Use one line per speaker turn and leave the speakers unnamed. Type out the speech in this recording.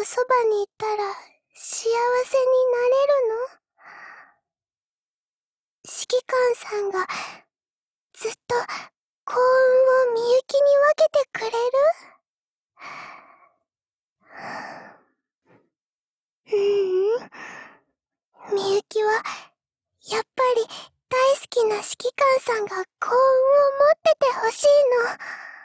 そばにいたら幸せになれるの？指揮官さんがずっと幸運をみゆきに分けてくれる？みゆきはやっぱり大好きな指揮官さんが幸運を持っててほしいの。